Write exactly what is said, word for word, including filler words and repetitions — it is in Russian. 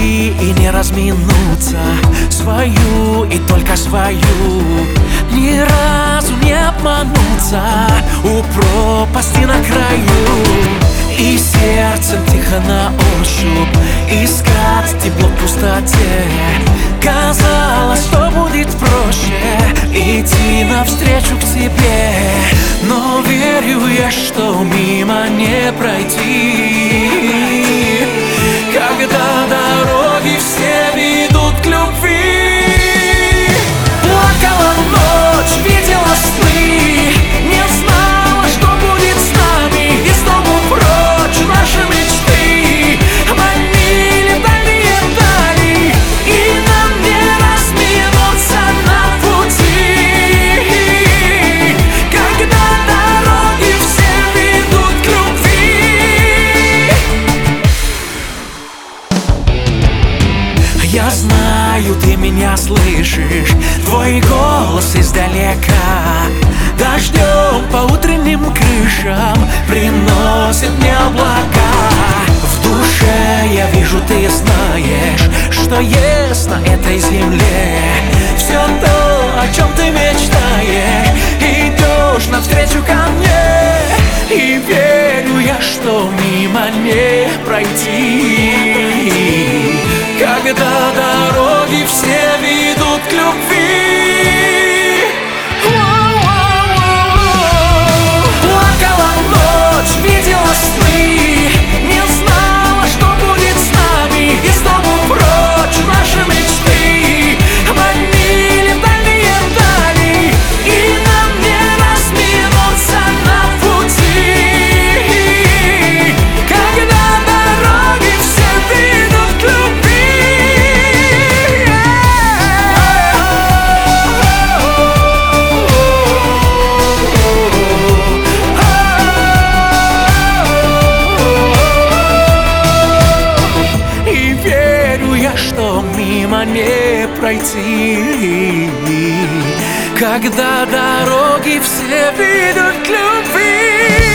пройти и не разминуться, свою и только свою, ни разу не обмануться у пропасти на краю. И сердцем тихо на ощупь искать тепло в пустоте. Казалось, что будет проще идти навстречу к тебе, но верю я, что мимо не пройти, когда дороги все ведут к любви. Плакала ночь, видела сны, не знала, что будет с нами, и снова прочь наши мечты манили дальние дали, и нам не разминуться на пути, когда дороги все ведут к любви. Я знаю, ты меня слышишь, твой голос издалека дождем по утренним крышам приносит мне облака. В душе я вижу, ты знаешь, что есть на этой земле все то, о чем ты мечтаешь, идешь навстречу ко мне. И верю я, что мимо не пройти, когда дороги все ведут к любви. Плакала ночь, видела сны, не знала, что будет с нами, и снова прочь наши мечты манили дальние дали, и нам не разминуться на пути, когда дороги все ведут к любви. И верю я, что мимо не пройти, когда дороги все ведут к любви.